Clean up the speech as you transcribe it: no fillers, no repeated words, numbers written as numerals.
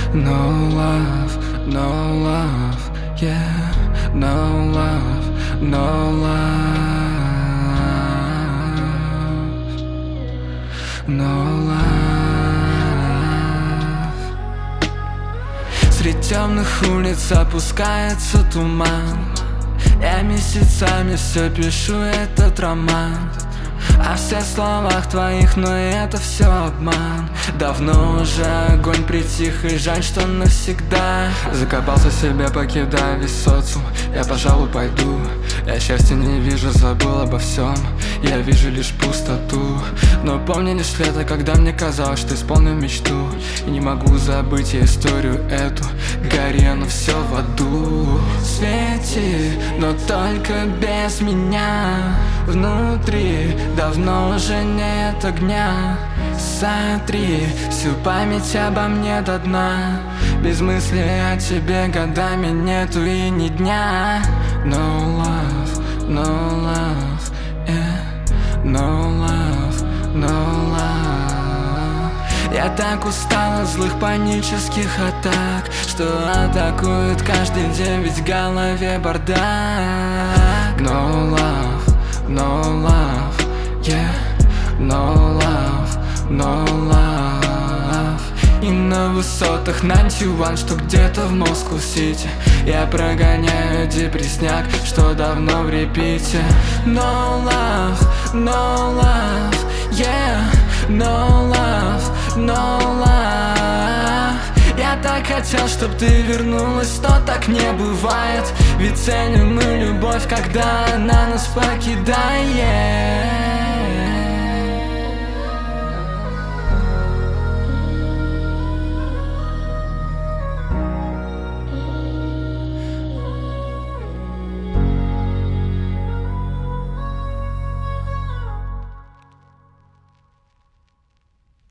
No love, no love, yeah. No love, no love, no love. Средь темных улиц опускается туман. Я месяцами все пишу этот роман. А все в словах твоих, но это все обман. Давно уже огонь притих, и жаль, что навсегда. Закопался в себе, покидая весь социум. Я, пожалуй, пойду. Я счастья не вижу, забыл обо всем. Я вижу лишь пустоту. Но помню лишь лето, когда мне казалось, что исполню мечту. И не могу забыть я историю эту. Гори, оно все в аду. Свети, но только без меня. Внутри давно уже нет огня. Сотри всю память обо мне до дна. Без мысли о тебе годами нету и ни дня. No love, no love, yeah. No love, no love. Я так устал от злых панических атак, что атакуют каждый день, ведь в голове бардак. No love, no love, yeah. No love, no love. И на высотах 91, что где-то в Москва-Сити, я прогоняю депресняк, что давно в репите. No love, no love, yeah. No love, no love. Я так хотел, чтоб ты вернулась, но так не бывает. Ведь ценим мы любовь, когда она нас покидает.